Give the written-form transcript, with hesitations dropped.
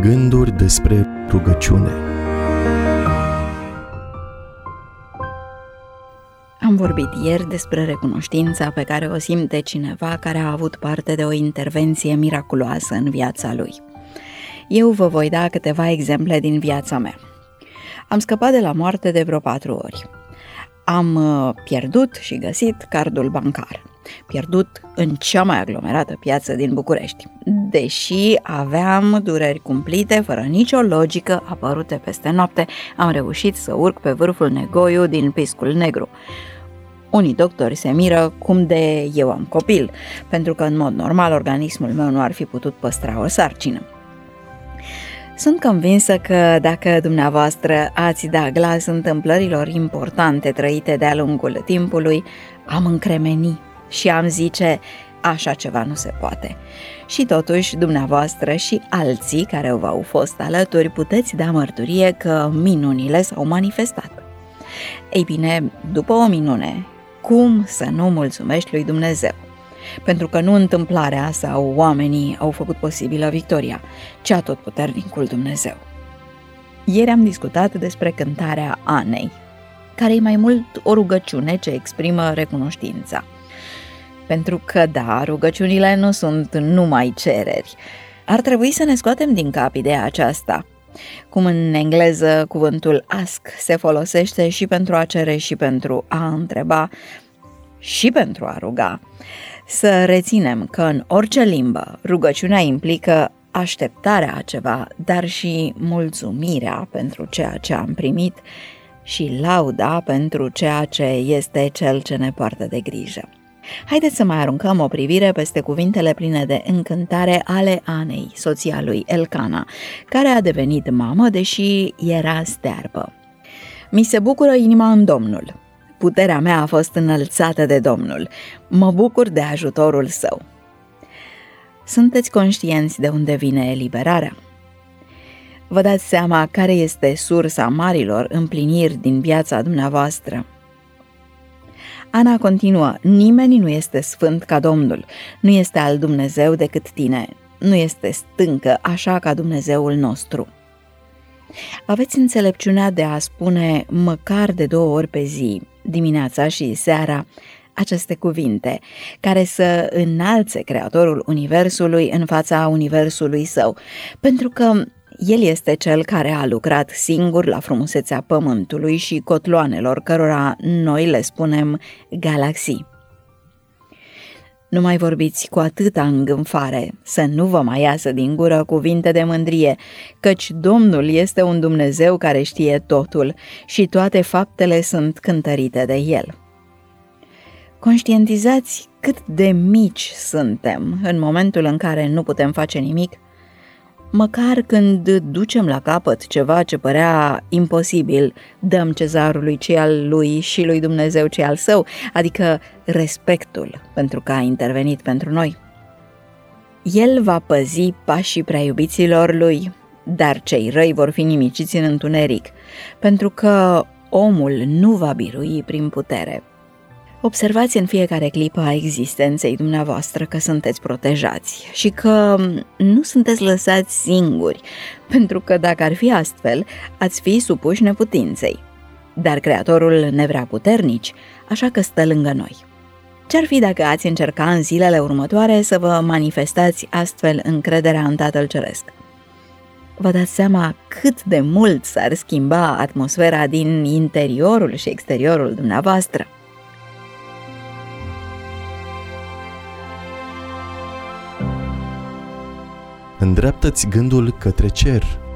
Gânduri despre rugăciune. Am vorbit ieri despre recunoștința pe care o simte cineva care a avut parte de o intervenție miraculoasă în viața lui. Eu vă voi da câteva exemple din viața mea. Am scăpat de la moarte de vreo 4 ori. Am pierdut și găsit cardul bancar. Pierdut în cea mai aglomerată piață din București. Deși aveam dureri cumplite, fără nicio logică, apărute peste noapte, am reușit să urc pe vârful Negoiu din Piscul Negru. Unii doctori se miră cum de eu am copil, pentru că în mod normal organismul meu nu ar fi putut păstra o sarcină. Sunt convinsă că dacă dumneavoastră ați da glas întâmplărilor importante trăite de-a lungul timpului, am încremeni și am zice, așa ceva nu se poate. Și totuși, dumneavoastră și alții care v-au fost alături puteți da mărturie că minunile s-au manifestat. Ei bine, după o minune, cum să nu mulțumești lui Dumnezeu? Pentru că nu întâmplarea sau oamenii au făcut posibilă victoria, ci atotputernicul Dumnezeu. Ieri am discutat despre cântarea Anei, care e mai mult o rugăciune ce exprimă recunoștința. Pentru că, da, rugăciunile nu sunt numai cereri. Ar trebui să ne scoatem din cap ideea aceasta. Cum în engleză cuvântul ask se folosește și pentru a cere și pentru a întreba și pentru a ruga. Să reținem că în orice limbă rugăciunea implică așteptarea a ceva, dar și mulțumirea pentru ceea ce am primit și lauda pentru ceea ce este Cel ce ne poartă de grijă. Haideți să mai aruncăm o privire peste cuvintele pline de încântare ale Anei, soția lui Elcana, care a devenit mamă, deși era stearpă. Mi se bucură inima în Domnul. Puterea mea a fost înălțată de Domnul. Mă bucur de ajutorul Său. Sunteți conștienți de unde vine eliberarea? Vă dați seama care este sursa marilor împliniri din viața dumneavoastră? Ana continuă, nimeni nu este sfânt ca Domnul, nu este al Dumnezeu decât tine, nu este stâncă așa ca Dumnezeul nostru. Aveți înțelepciunea de a spune măcar de 2 ori pe zi, dimineața și seara, aceste cuvinte, care să înalțe Creatorul Universului în fața Universului Său, pentru că El este Cel care a lucrat singur la frumusețea pământului și cotloanelor cărora noi le spunem galaxii. Nu mai vorbiți cu atâta îngânfare, să nu vă mai iasă din gură cuvinte de mândrie, căci Domnul este un Dumnezeu care știe totul și toate faptele sunt cântărite de El. Conștientizați cât de mici suntem în momentul în care nu putem face nimic, măcar când ducem la capăt ceva ce părea imposibil, dăm cezarului ce al lui și lui Dumnezeu ce al său, adică respectul pentru că a intervenit pentru noi. El va păzi pașii prea iubiților lui, dar cei răi vor fi nimiciți în întuneric, pentru că omul nu va birui prin putere. Observați în fiecare clipă a existenței dumneavoastră că sunteți protejați și că nu sunteți lăsați singuri, pentru că dacă ar fi astfel, ați fi supuși neputinței. Dar Creatorul ne vrea puternici, așa că stă lângă noi. Ce-ar fi dacă ați încerca în zilele următoare să vă manifestați astfel încrederea în Tatăl Ceresc? Vă dați seama cât de mult s-ar schimba atmosfera din interiorul și exteriorul dumneavoastră? Îndreaptă-ți gândul către cer.